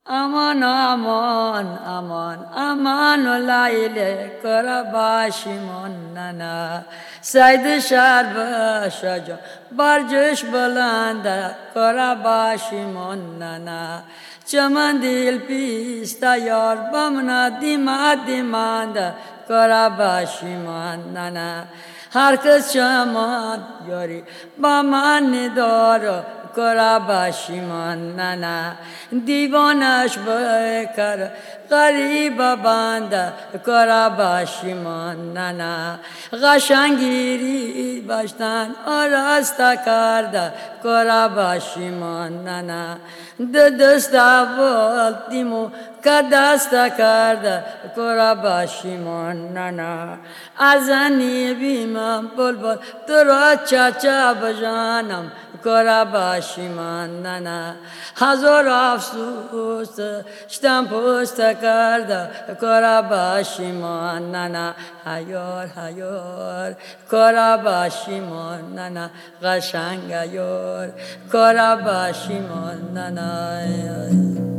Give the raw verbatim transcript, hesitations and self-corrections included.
امان امان امان امان و لایله کرا باشیمان ننا سید شهر باشجا برجش بلنده کرا باشیمان ننا چمن دل پیستا یار بمنا دیما دیمانده کرا باشیمان ننا هر کس چمن یاری با من داره کرا باشیمان ننا دیوانش بکر غریب بنده کرا باشیمان ننا غشنگیری باشتن آراسته کرده کرا باشیمان ننا دست والتیمو که دست کرده کرا باشیمان ننا ازنی بیمم بلبل تو را چچا بجانم کرا باشیمان ننا هزار افسوس شتم پست کرده کرا باشیمان ننا هیار هیار کرا باشیمان ننا قشنگ یار کرا باشیمان ننا